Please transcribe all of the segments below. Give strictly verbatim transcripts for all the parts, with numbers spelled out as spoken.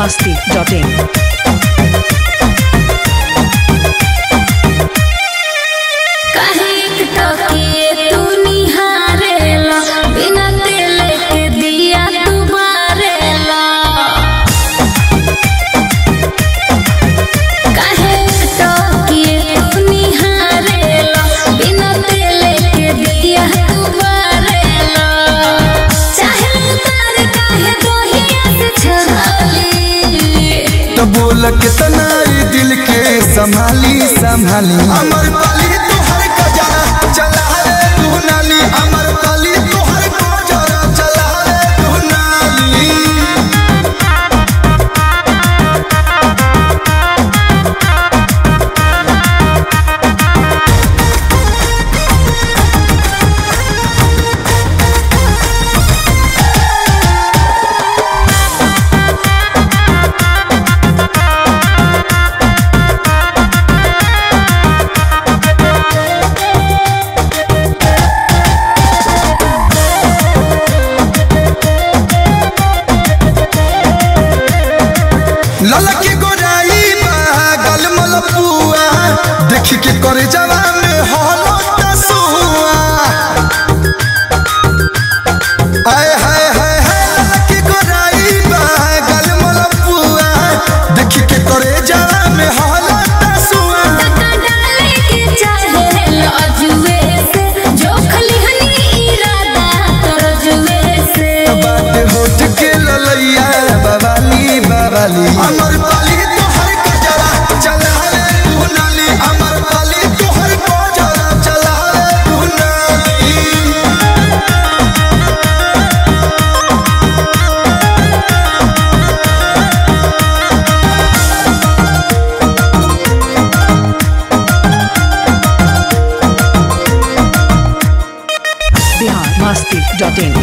masti dot in. कितना दिल के संभाली संभाली अमर पाली तोहर कजरा चला रे तू नाली अमर पाली तोहर कजरा चला रे तू नाली ललकी गोराई गल मलपुआ देख के करे जवा में हलो तसुआ आय हाय हाय हाय ललकी गोराई गल मलपुआ देख के करे जवा में हलो तसुआ डाले के चाहे लजुए से जो खलिहनी इरादा तरजुए से बात होठ के ललैया बवाली बवाली अमर पाली तोहर कजरा चला रे तू नाली अमर पाली तोहर कजरा चला रे तू नाली Bihar masti dot in.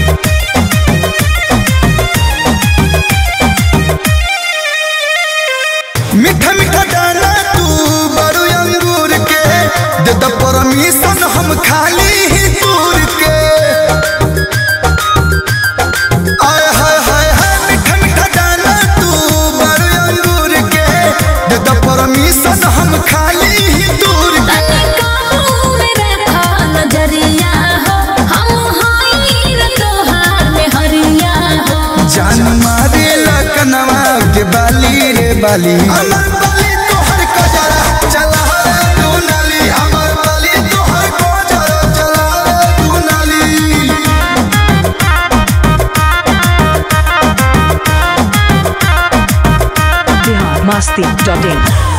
मीठा मीठा दाना तू बड़ू अंगूर के दे द परमिशन हम खाली ही दूर के आय हाय हाय हाय मीठा मीठा दाना तू बड़ू अंगूर के दे द परमिशन हम खाली ही दूर के काबू में रखा नजरिया हो हम हाई न तोहार में हरिया हो जान मारे लकनवा के बाली रे बाली अमर बाली तोहर कजरा चला रे तू नाली अमर बाली तोहर कजरा चला रे तू नाली Bihar masti dot in.